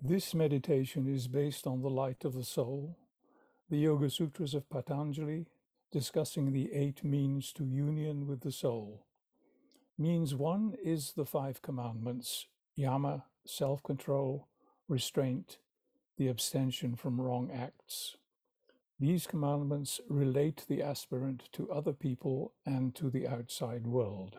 This meditation is based on the light of the soul, the Yoga Sutras of Patanjali, discussing the 8 means to union with the soul. Means 1 is the 5 commandments, yama, self-control, restraint, the abstention from wrong acts. These commandments relate the aspirant to other people and to the outside world.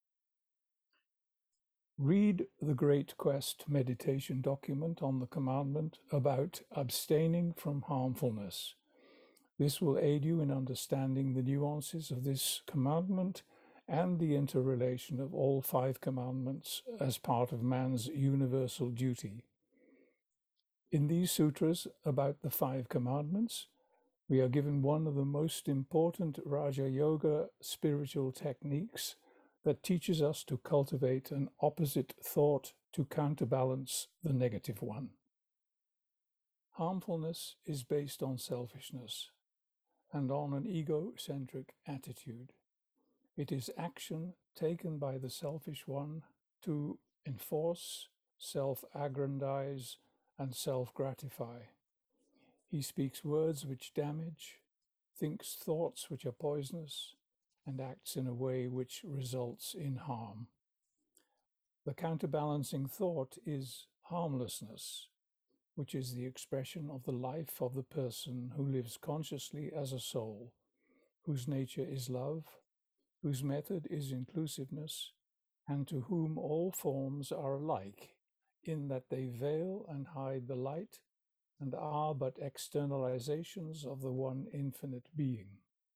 Read the Great Quest meditation document on the commandment about abstaining from harmfulness. This will aid you in understanding the nuances of this commandment and the interrelation of all 5 commandments as part of man's universal duty. In these sutras about the 5 commandments, we are given one of the most important Raja Yoga spiritual techniques that teaches us to cultivate an opposite thought to counterbalance the negative one. Harmfulness is based on selfishness and on an egocentric attitude. It is action taken by the selfish one to enforce, self-aggrandize, and self-gratify. He speaks words which damage, thinks thoughts which are poisonous, and acts in a way which results in harm. The counterbalancing thought is harmlessness, which is the expression of the life of the person who lives consciously as a soul, whose nature is love, whose method is inclusiveness, and to whom all forms are alike, in that they veil and hide the light and are but externalizations of the one infinite being.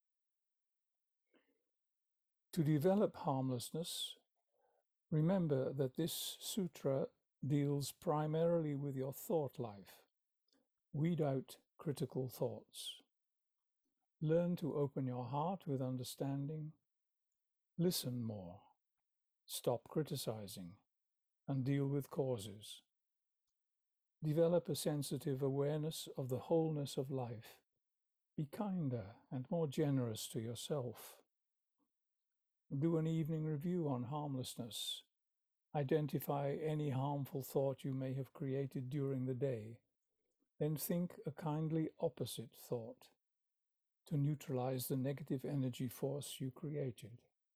To develop harmlessness, remember that this sutra deals primarily with your thought life. Weed out critical thoughts. Learn to open your heart with understanding. Listen more. Stop criticizing and deal with causes. Develop a sensitive awareness of the wholeness of life. Be kinder and more generous to yourself. Do an evening review on harmlessness. Identify any harmful thought you may have created during the day. Then think a kindly opposite thought to neutralize the negative energy force you created.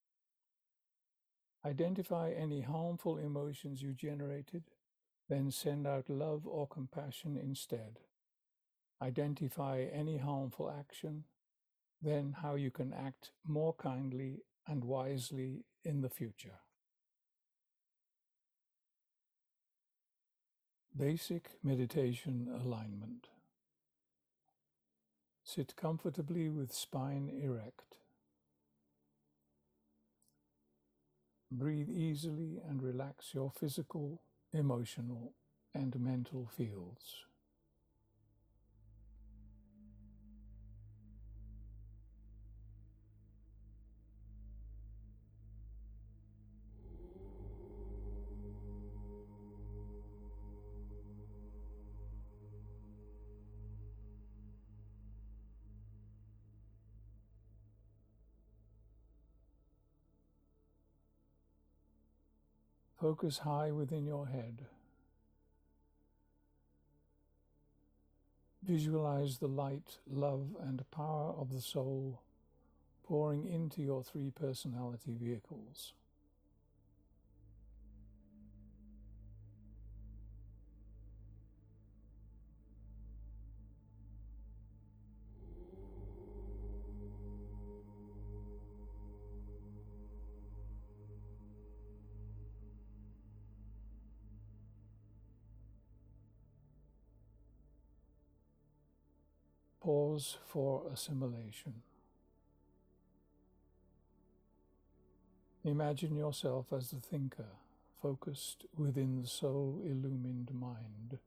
Identify any harmful emotions you generated, then send out love or compassion instead. Identify any harmful action, then how you can act more kindly and wisely in the future. Basic meditation alignment. Sit comfortably with spine erect. Breathe easily and relax your physical, emotional, and mental fields. Focus high within your head. Visualize the light, love, and power of the soul pouring into your 3 personality vehicles. Pause for assimilation. Imagine yourself as the thinker, focused within the soul-illumined mind.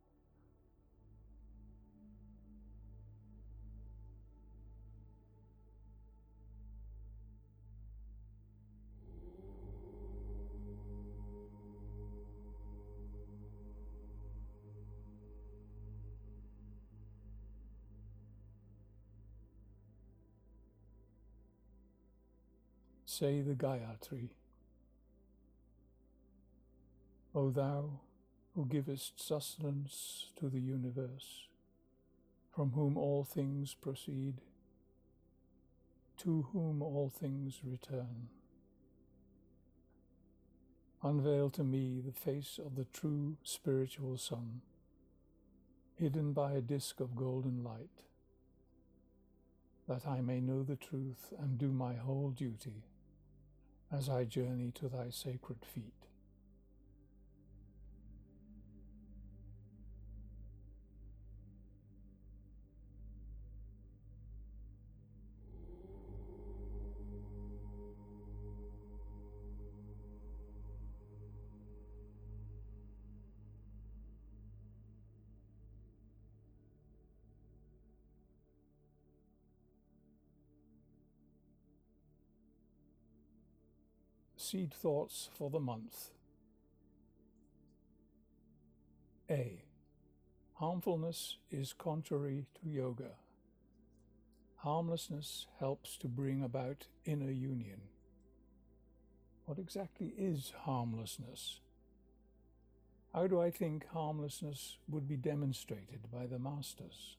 Say the Gayatri. O thou who givest sustenance to the universe, from whom all things proceed, to whom all things return. Unveil to me the face of the true spiritual sun, hidden by a disk of golden light, that I may know the truth and do my whole duty as I journey to thy sacred feet. Seed thoughts for the month. A. Harmfulness is contrary to yoga. Harmlessness helps to bring about inner union. What exactly is harmlessness? How do I think harmlessness would be demonstrated by the masters?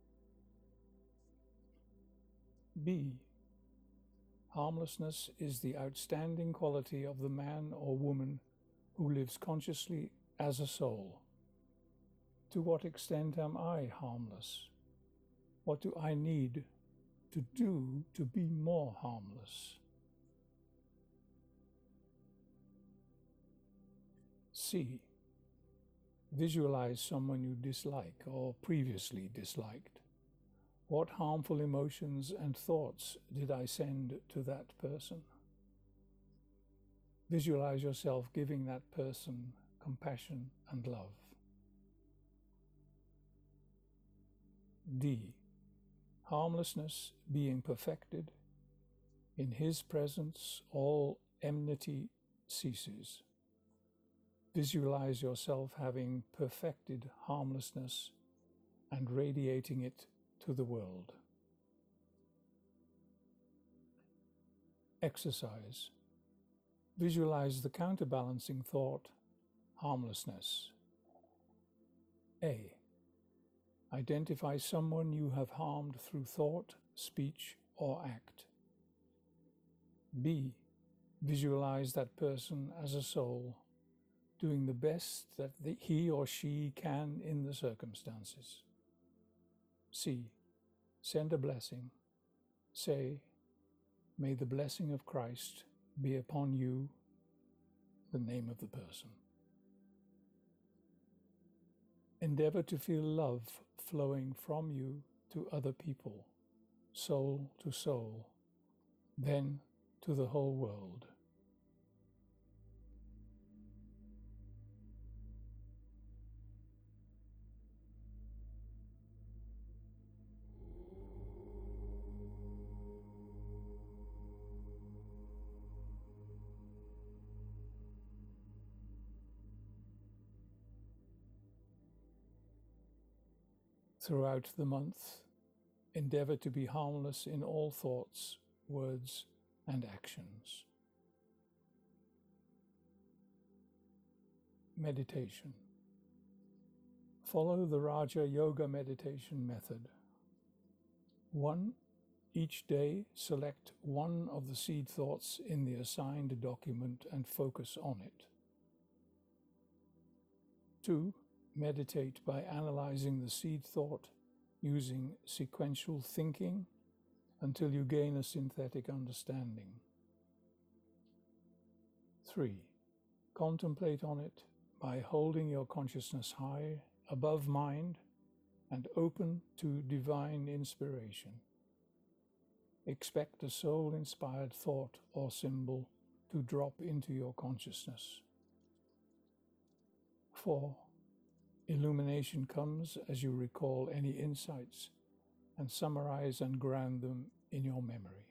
B. Harmlessness is the outstanding quality of the man or woman who lives consciously as a soul. To what extent am I harmless? What do I need to do to be more harmless? C. Visualize someone you dislike or previously disliked. What harmful emotions and thoughts did I send to that person? Visualize yourself giving that person compassion and love. D. Harmlessness being perfected. In his presence all enmity ceases. Visualize yourself having perfected harmlessness and radiating it to the world. Exercise. Visualize the counterbalancing thought, harmlessness. A. Identify someone you have harmed through thought, speech, or act. B. Visualize that person as a soul, doing the best that he or she can in the circumstances. C. Send a blessing. Say, may the blessing of Christ be upon you, the name of the person. Endeavor to feel love flowing from you to other people, soul to soul, then to the whole world. Throughout the month, endeavor to be harmless in all thoughts, words, and actions. Meditation. Follow the Raja Yoga meditation method. 1. Each day, select one of the seed thoughts in the assigned document and focus on it. 2. Meditate by analyzing the seed thought using sequential thinking until you gain a synthetic understanding. 3. Contemplate on it by holding your consciousness high, above mind, and open to divine inspiration. Expect a soul-inspired thought or symbol to drop into your consciousness. 4. Illumination comes as you recall any insights and summarize and ground them in your memory.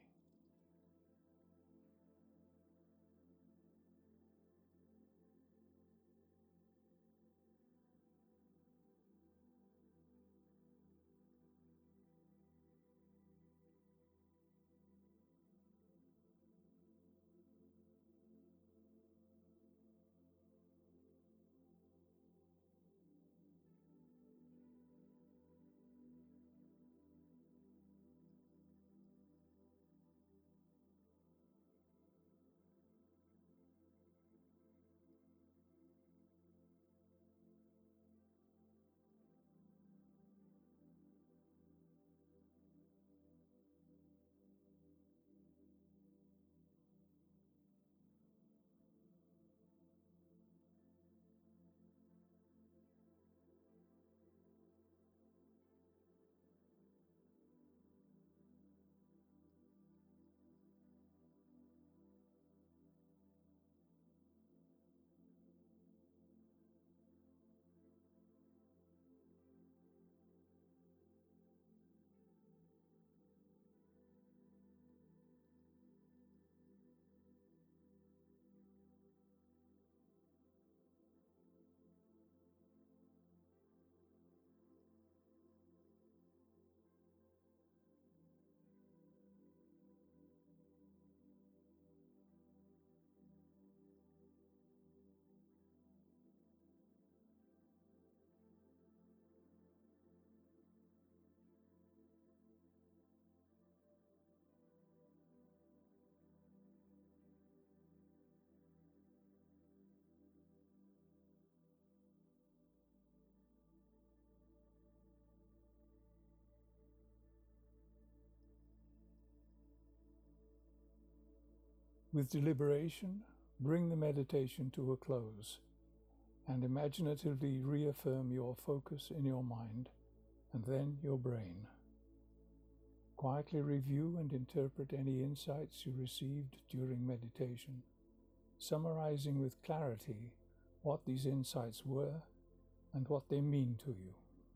With deliberation, bring the meditation to a close and imaginatively reaffirm your focus in your mind and then your brain. Quietly review and interpret any insights you received during meditation, summarizing with clarity what these insights were and what they mean to you.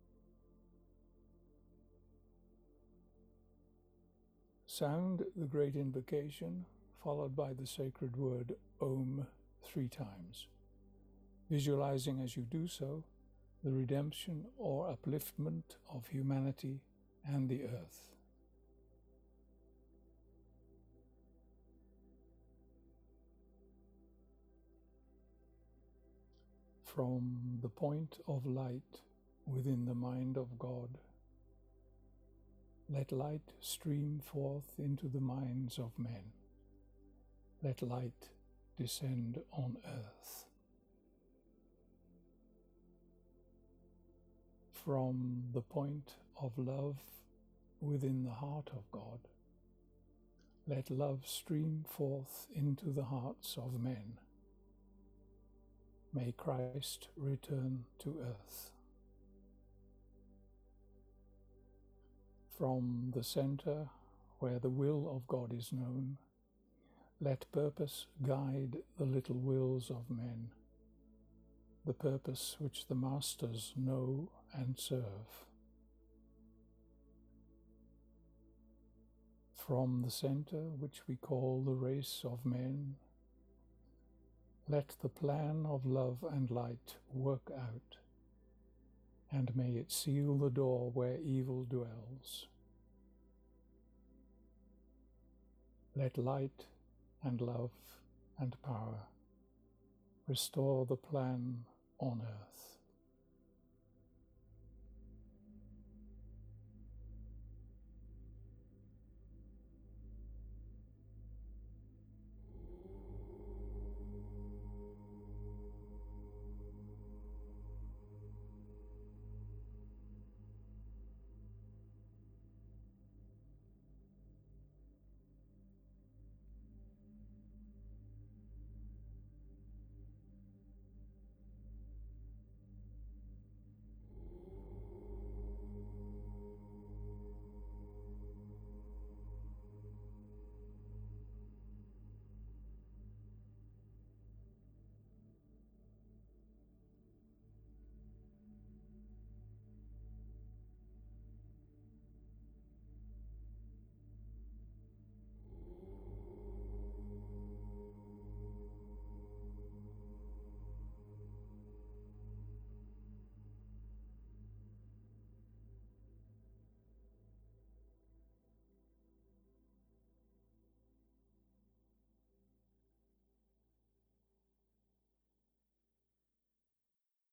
Sound the great invocation, followed by the sacred word Om 3 times, visualizing as you do so the redemption or upliftment of humanity and the earth. From the point of light within the mind of God, let light stream forth into the minds of men. Let light descend on earth. From the point of love within the heart of God, let love stream forth into the hearts of men. May Christ return to earth. From the center where the will of God is known, let purpose guide the little wills of men, the purpose which the masters know and serve. From the center which we call the race of men, let the plan of love and light work out, and may it seal the door where evil dwells. Let light and love and power restore the plan on earth.